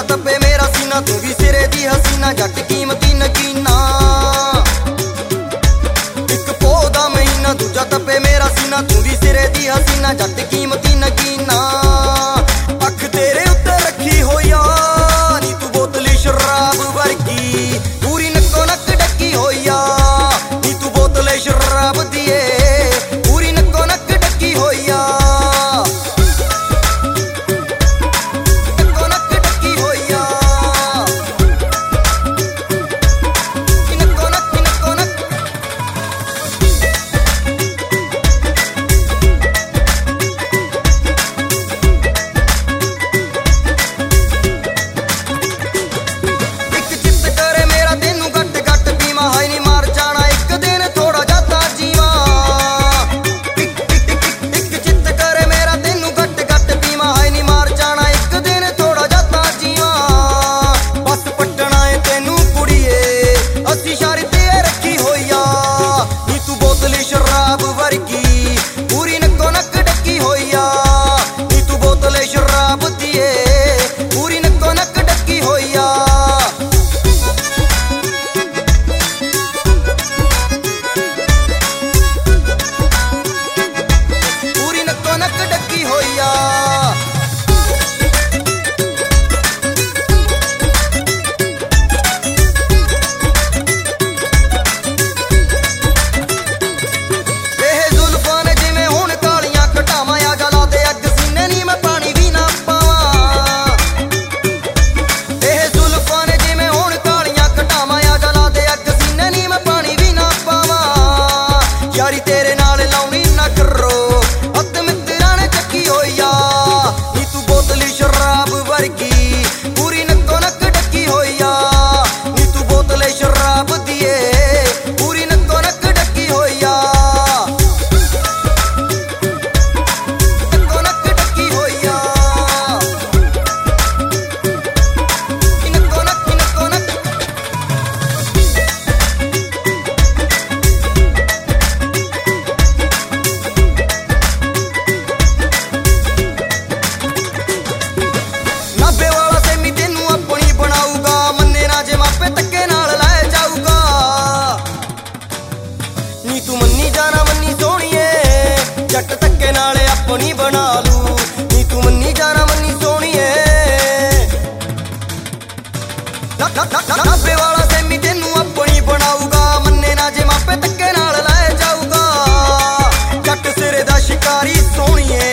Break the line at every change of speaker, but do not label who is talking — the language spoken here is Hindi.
दूजा तपे मेरा सीना, तू भी सिरे दी हसीना, जट कीमती नगीना। एक पौधा महीना दूजा तपे मेरा सीना, तू भी सिरे दी हसीना, जट कीमती नगीना। अख तेरे उत्ते रखी हो यार, नी तू बोतली शराब वर्गी, पूरी नक्को नक डकी हो यार, नी तू बोतले शराब दिए, पूरी नक्को नक डकी हो यार। तेरे नाल लाउनी ना करो, अत मित्रा ने चक्की हो या, नी तू बोतली शराब वर्गी, पूरी नक्को नक डकी हो या, नी तू बोतले शराब दिए, पूरी नक्को नक डकी हो या। नक्को नक डकी हो या, नक्को नक नक्को नक। नी तू मन्नी जाना मन्नी सोहणीए, जट धक्के नाले अपनी बना लू, नी तू मन्नी जाना मन्नी सोहणीए। नाभे वाला सेमी तेनू अपनी बनाऊगा, मन्ने ना जे मापे धक्के नाल लै जाऊगा, जट सिरे दा शिकारी सोहणीए।